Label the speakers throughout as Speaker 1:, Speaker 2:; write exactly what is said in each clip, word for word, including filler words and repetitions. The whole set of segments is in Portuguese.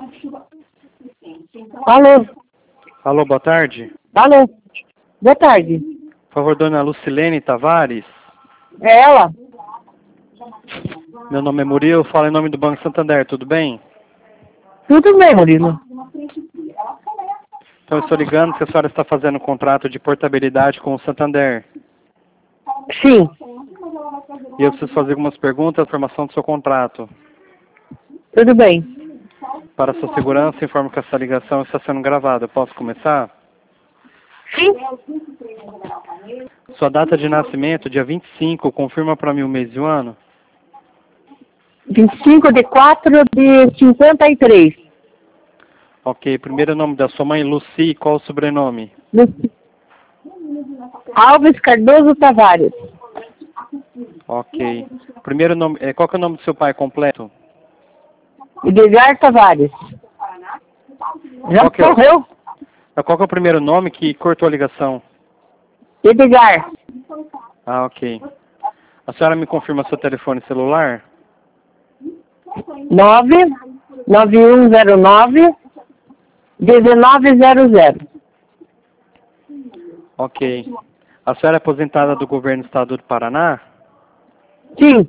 Speaker 1: Alô?
Speaker 2: Alô, boa tarde.
Speaker 1: Alô? Boa tarde.
Speaker 2: Por favor, dona Lucilene Tavares.
Speaker 1: É ela?
Speaker 2: Meu nome é Murilo, falo em nome do Banco Santander, tudo bem?
Speaker 1: Tudo bem, Murilo.
Speaker 2: Então, eu estou ligando que a senhora está fazendo um contrato de portabilidade com o Santander.
Speaker 1: Sim.
Speaker 2: E eu preciso fazer algumas perguntas, informação do seu contrato.
Speaker 1: Tudo bem.
Speaker 2: Para sua segurança, informo que essa ligação está sendo gravada. Eu posso começar?
Speaker 1: Sim.
Speaker 2: Sua data de nascimento, dia vinte e cinco, confirma para mim o mês e o ano?
Speaker 1: vinte e cinco de quatro de cinquenta e três.
Speaker 2: Ok. Primeiro nome da sua mãe, Luci. Qual o sobrenome?
Speaker 1: Luci- Alves Cardoso Tavares.
Speaker 2: Ok. Primeiro nome, eh, qual que é o nome do seu pai completo?
Speaker 1: Edgar Tavares. Já
Speaker 2: Qual que é, o-
Speaker 1: morreu?
Speaker 2: qual que é o primeiro nome que cortou a ligação?
Speaker 1: Edgar.
Speaker 2: Ah, ok. A senhora me confirma seu telefone celular?
Speaker 1: nove nove um zero nove um nove zero zero.
Speaker 2: Ok. A senhora é aposentada do governo do estado do Paraná?
Speaker 1: Sim.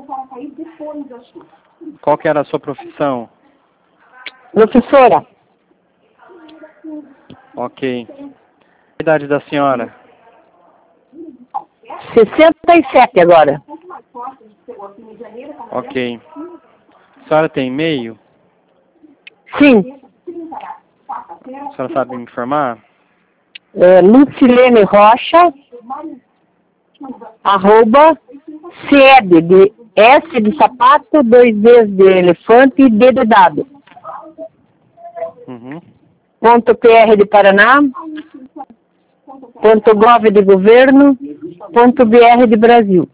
Speaker 2: Qual que era a sua profissão?
Speaker 1: Professora.
Speaker 2: Ok. A idade da senhora?
Speaker 1: sessenta e sete agora.
Speaker 2: Ok. A senhora tem e-mail?
Speaker 1: Sim.
Speaker 2: A senhora sabe me informar?
Speaker 1: É, Lucilene Rocha, arroba, SED, de S de sapato, dois Ds de elefante e D de dado.
Speaker 2: Uhum.
Speaker 1: Ponto P R de Paraná, ponto gov de governo, ponto B R de Brasil.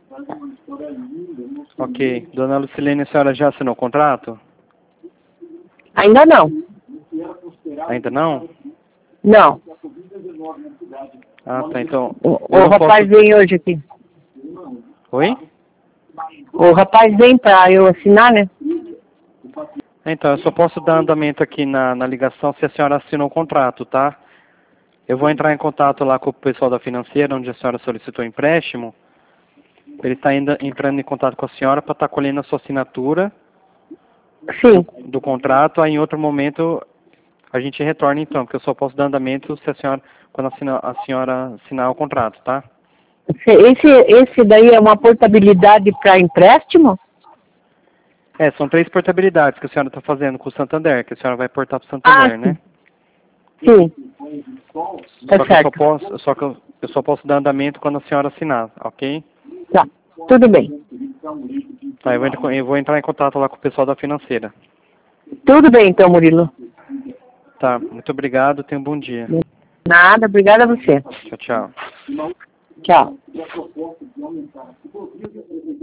Speaker 2: Ok. Dona Lucilene, a senhora já assinou o contrato?
Speaker 1: Ainda não.
Speaker 2: Ainda não?
Speaker 1: Não.
Speaker 2: Ah, tá. Então,
Speaker 1: O,
Speaker 2: eu
Speaker 1: o
Speaker 2: não
Speaker 1: rapaz
Speaker 2: posso...
Speaker 1: vem hoje aqui.
Speaker 2: Oi?
Speaker 1: O rapaz vem para eu assinar, né?
Speaker 2: Então, eu só posso dar andamento aqui na, na ligação se a senhora assinou o contrato, tá? Eu vou entrar em contato lá com o pessoal da financeira, onde a senhora solicitou empréstimo. Ele está ainda entrando em contato com a senhora para estar colhendo a sua assinatura
Speaker 1: Sim.
Speaker 2: do, do contrato. Aí, em outro momento, a gente retorna então, porque eu só posso dar andamento se a senhora, quando a, sina- a senhora assinar o contrato, tá?
Speaker 1: Esse, esse daí é uma portabilidade para empréstimo?
Speaker 2: É, são três portabilidades que a senhora está fazendo com o Santander, que a senhora vai portar para o
Speaker 1: Ah,
Speaker 2: Santander, né?
Speaker 1: sim. Tá
Speaker 2: Só que eu só
Speaker 1: certo.
Speaker 2: posso, só que eu, eu só posso dar andamento quando a senhora assinar, ok?
Speaker 1: Tá. Tudo bem.
Speaker 2: Tá, eu vou, entrar- eu vou entrar em contato lá com o pessoal da financeira.
Speaker 1: Tudo bem, então, Murilo.
Speaker 2: Tá, muito obrigado, tenha um bom dia.
Speaker 1: Nada, obrigada a você.
Speaker 2: Tchau, tchau.
Speaker 1: Tchau.